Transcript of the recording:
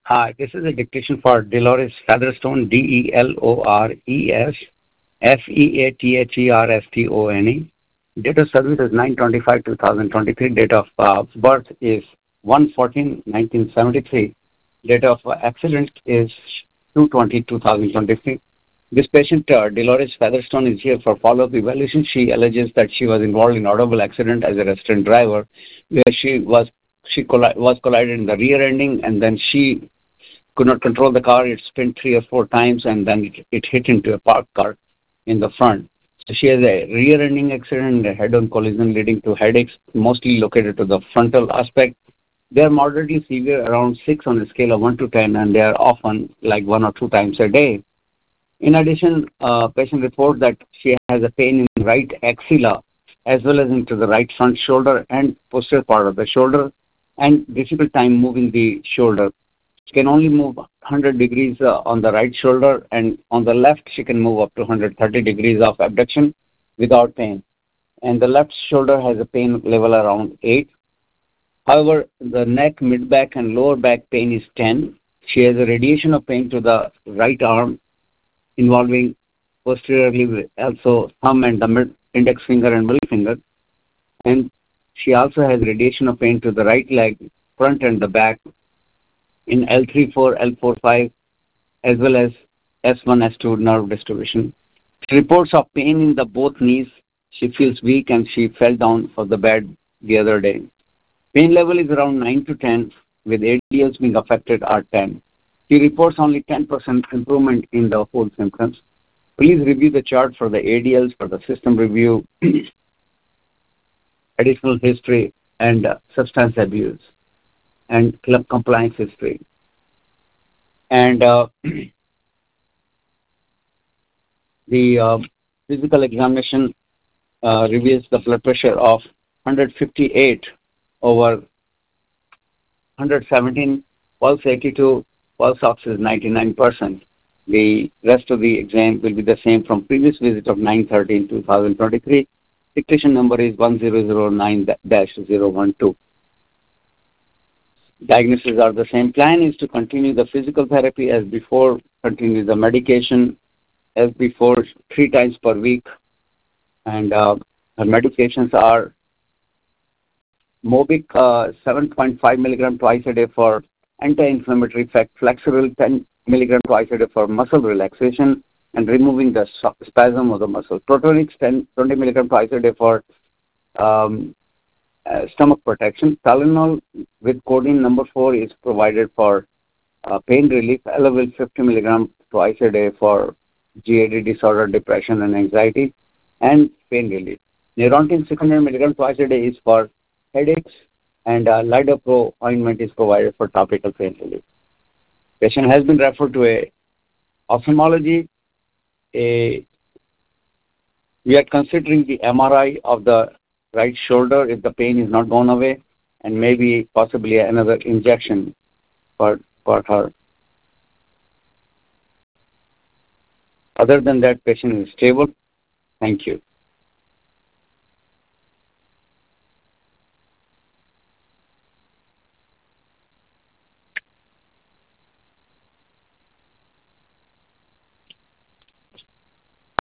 This is a dictation for Dolores Featherstone, DELORESFeatherstone. Date of service is 9/25/2023. Date of birth is 1/14/1973. Date of accident is 2/20/2023. This patient, Dolores Featherstone, is here for follow-up evaluation. She alleges that she was involved in automobile accident as a resident driver, where she was collided in the rear ending, and then she could not control the car. It spun 3 or 4 times, and then it hit into a parked car in the front. So she has a rear-ending accident and a head-on collision leading to headaches, mostly located to the frontal aspect. They are moderately severe, around 6 on a scale of 1 to 10, and they are often like 1 or 2 times a day. In addition, patient reports that she has a pain in the right axilla as well as into the right front shoulder and posterior part of the shoulder, and difficult time moving the shoulder. She can only move 100 degrees on the right shoulder, and on the left she can move up to 130 degrees of abduction without pain. And the left shoulder has a pain level around 8. However, the neck, mid-back, and lower back pain is 10. She has a radiation of pain to the right arm involving posteriorly also thumb and the index finger and middle finger. And she also has radiation of pain to the right leg, front and the back in L3-4, L4-5, as well as S1, S2 nerve distribution. She reports of pain in the both knees. She feels weak and she fell down for the bed the other day. Pain level is around 9 to 10, with ADLs being affected are 10. She reports only 10% improvement in the whole symptoms. Please review the chart for the ADLs, for the system review, additional history, and substance abuse, and club compliance history. And the physical examination reveals the blood pressure of 158 over 117, pulse 82, pulse ox is 99%. The rest of the exam will be the same from previous visit of 9/13/2023. Dictation number is 1009-012. Diagnoses are the same. Plan is to continue the physical therapy as before, continue the medication as before 3 times per week. And her medications are Mobic 7.5 milligram twice a day for anti-inflammatory effect, Flexeril 10 milligram twice a day for muscle relaxation and removing the spasm of the muscle, Protonix 20 milligram twice a day for stomach protection. Tylenol with codeine number 4 is provided for pain relief. Elavil 50 milligram twice a day for GAD disorder, depression, and anxiety, and pain relief. Neurontin 600 milligram twice a day is for headaches, and Lidopro ointment is provided for topical pain relief. Patient has been referred to a ophthalmology. We are considering the MRI of the right shoulder if the pain is not gone away, and maybe possibly another injection for her. Other than that, patient is stable. Thank you.